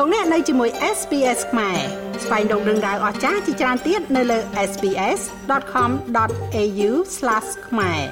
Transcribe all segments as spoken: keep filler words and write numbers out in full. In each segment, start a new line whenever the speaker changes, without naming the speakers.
លោកអ្នកនៅជាមួយ เอส บี เอส ខ្មែរស្វែងរកដឹងដៅអស្ចារ្យជាច្រើនទៀតនៅលើ เอส บี เอส ដត com ដត เอ ยู ស្លាស ខ្មែរ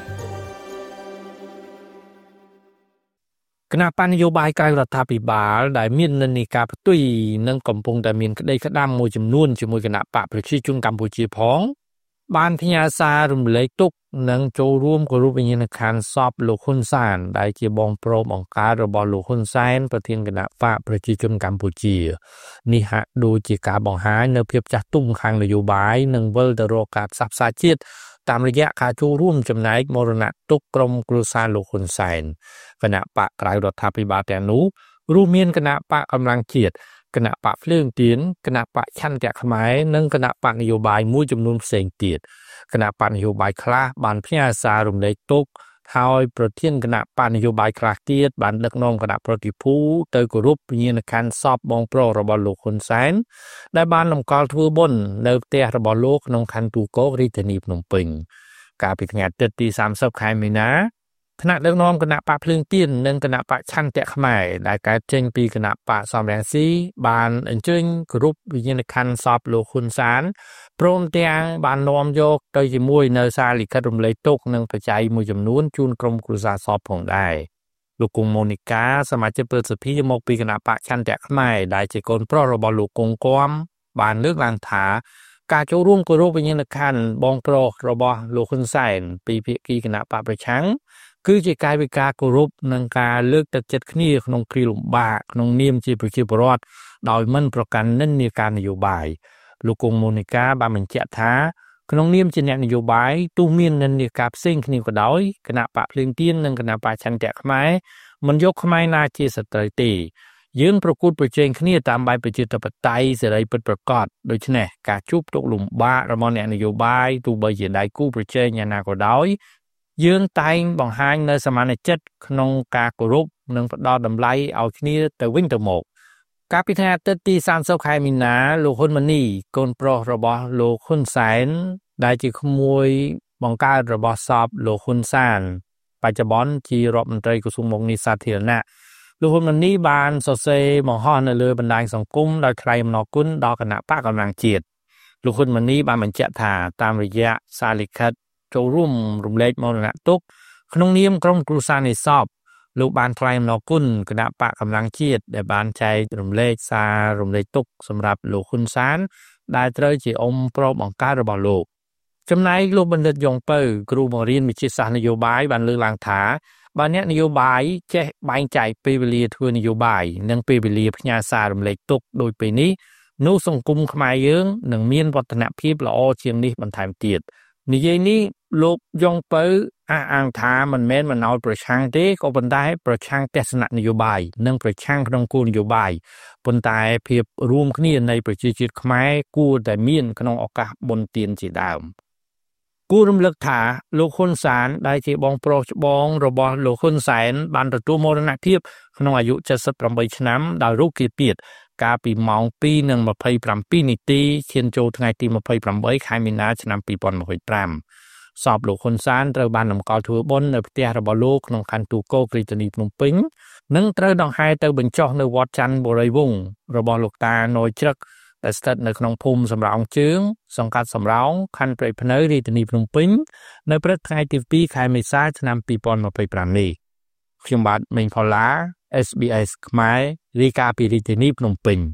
គណៈបញ្ញយោបាយក្រៅរដ្ឋាភិបាលដែលមាននិន្នាការផ្ទុយនិងកំពុងតែមានក្តីក្តាំមួយចំនួនជាមួយគណៈបកប្រជាជនកម្ពុជាផងបានផ្ញើសាររំលែកទុក្ខនិងចូលរួមគោរពវិញ្ញាណក្ខន្ធសពលោកហ៊ុនសែនដែលជាបងប្រុសបង្កើតរបស់លោកហ៊ុនសែនប្រធានគណៈបកប្រជាជនកម្ពុជានេះហាក់ដូចជាការបង្ហាញនៅភាពចាស់ទុំខាងនយោបាយនិងវិលទៅរកការផ្សះផ្សាជាតិតាមរយៈការចូលរួមចំណែកមរណទុក្ខក្រុមគ្រួសារលោកហ៊ុនសែនគណៈបកក្រៅរដ្ឋាភិបាលទាំងនោះរួមមានគណៈបកកម្លាំងជាតិគណៈបកភ្លើងទៀនគណៈបកឆន្ទៈខ្មែរនិងគណៈបកនយោបាយមួយចំនួនផ្សេងទៀតគណៈបកនយោបាយខ្លះបានផ្ញើសាររំលែកទុក្ខហើយប្រធានគណៈបកនយោបាយខ្លះទៀតបានដឹកនាំគណៈប្រតិភូទៅគោរពវិញ្ញាណក្ខន្ធសពបងប្រុសរបស់លោកហ៊ុនសែនដែលបានលំកល់ធ្វើបុណ្យនៅផ្ទះរបស់លោកក្នុងខណ្ឌទូកោរាជធានីភ្នំពេញកាលពីថ្ងៃអាទិត្យទីសាមសិបខែមីនាថ្នាក់ដឹកនាំគណៈបកភ្លើងទៀននិងគណៈបកឆន្ទៈខ្មែរដែលកើតចេញពីគណៈបកសំរងស៊ីបានអញ្ជើញគោរពវិញ្ញាណក្ខន្ធសពលោកហ៊ុនសែនព្រមទាំងបាននាំយកទៅជាមួយនៅសារលិខិតរំលែកទុក្ខនិងបច្ច័យមួយចំនួនជូនក្រុមគ្រួសារសពផងដែរលោកគង់ម៉ូនីកាសមាជិកព្រឹទ្ធសភាមកពីគណៈបកឆន្ទៈខ្មែរដែលជាកូនប្រុសរបស់លោកគង់គំបានលើកឡើងថាការចូលរួមគោរពវិញ្ញាណក្ខន្ធបងប្រុសរបស់លោកហ៊ុនសែនពីភាគីគណៈបកប្រឆាំងគឺជាកាយវិការគោរពនិងការលើកទឹកចិត្តគ្នាក្នុងគ្រាលំបាកក្នុងនាមជាប្រជាពលរដ្ឋដោយមិនប្រកាន់និន្នាការនយោបាយលោកគង់ម៉ូនីកាបានបញ្ជាក់ថាក្នុងនាមជាអ្នកនយោបាយទោះមាននិន្នាការផ្សេងគ្នាក៏ដោយគណៈបកភ្លើងទៀននិងគណៈបកឆន្ទៈខ្មែរមិនយកខ្មែរណាជាសត្រូវទេយើងប្រកួតប្រជែងគ្នាតាមបែបប្រជាធិបតេយ្យសេរីពិតប្រាកដដូច្នេះការជួបទុក្ខលំបាករបស់អ្នកនយោបាយទោះបីជាដៃគូប្រជែងយ៉ាងណាក៏ដោយយើងតែងបង្ហាញនៅសមានចិត្តក្នុងការគោរពនិងផ្ដល់តម្លៃឲ្យគ្នាទៅវិញទៅមកកាលពីថ្ងៃអាទិត្យទីសាមសិបខែមីនាលោកហ៊ុនម៉ាណីកូនប្រុសរបស់លោកហ៊ុនសែនដែលជាក្មួយបង្កើតរបស់សពលោកហ៊ុនសែនបច្ចុប្បន្នជារដ្ឋមន្ត្រីក្រសួងមុខងារសាធារណៈលោកហ៊ុនម៉ាណីបានសរសេរបង្ហោះនៅលើបណ្ដាញសង្គមដោយថ្លែងអំណរគុណដល់គណៈបកកម្លាំងជាតិលោកហ៊ុនម៉ាណីបានបញ្ជាក់ថាតាមរយៈសារលិខិតចូលរួមរំលែកមរណទុក្ខក្នុងនាមក្រុមគ្រួសារនៃសពលោកបានថ្លែងអំណរគុណគណៈបកកម្លាំងជាតិដែលបានចែករំលែកសាររំលែកទុក្ខសម្រាប់លោកហ៊ុនសែនដែលត្រូវជាអ៊ំប្រុសបង្កើតរបស់លោកចំណែកលោកបណ្ឌិតយ៉ុងពៅគ្រូបង្រៀនវិទ្យាសាស្ត្រនយោបាយបានលើកឡើងថាបើអ្នកនយោបាយចេះបែងចែកពេលវេលាធ្វើនយោបាយនិងពេលវេលាផ្ញើសាររំលែកទុក្ខដូចពេលនេះនោះសង្គមខ្មែរយើងនឹងមានវឌ្ឍនភាពល្អជាងនេះបន្ថែមទៀតនិយាយនេះលោកយ៉ុងពៅអះអាងថាមិនមែនមិនឲ្យប្រឆាំងទេក៏ប៉ុន្តែប្រឆាំងទស្សនៈនយោបាយនិងប្រឆាំងក្នុងគោលនយោបាយប៉ុន្តែភាពរួមគ្នានៃប្រជាជាតិខ្មែរគួរតែមានក្នុងឱកាសបុណ្យទានជាដើមគួររំលឹកថាលោកហ៊ុនសែនដែលជាបងប្រុសច្បងរបស់លោកហ៊ុនសែនបានទទួលមរណភាពក្នុងអាយុเจ็ดสิบแปดឆ្នាំដោយរោគគាពាធកាលពីម៉ោងពីរនិងម្ភៃប្រាំពីរនាទីឈានចូលថ្ងៃទីម្ភៃប្រាំបីខែមីនាឆ្នាំពីរពាន់ยี่สิบห้าសពលោកហ៊ុនសែនត្រូវបានតម្កល់ធ្វើបុណ្យនៅផ្ទះរបស់លោកក្នុងខណ្ឌទូកោរាជធានីភ្នំពេញនិងត្រូវដង្ហែទៅបញ្ចុះនៅវត្តច័ន្ទបរិយវង្សរបស់លោកតាណយជ្រឹកដែលស្ថិតនៅក្នុងភូមិសំរោងជើងសង្កាត់សំរោងខណ្ឌព្រៃភ្នៅរាជធានីភ្នំពេញនៅព្រឹកថ្ងៃទីពីរខែមេសាឆ្នាំពីរពាន់ยี่สิบห้าនេះខ្ញុំបាទមេងផល្លា เอส บี เอส ខ្មែររាយការណ៍ពីរាជធានីភ្នំពេញ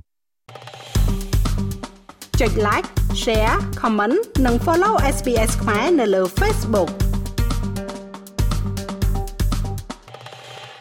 ចុច like share comment និង follow เอส บี เอส ខ្មែរនៅលើ Facebook